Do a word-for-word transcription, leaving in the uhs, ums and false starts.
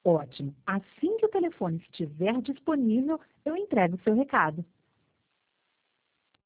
Ótimo. Assim que o telefone estiver disponível, eu entrego o seu recado.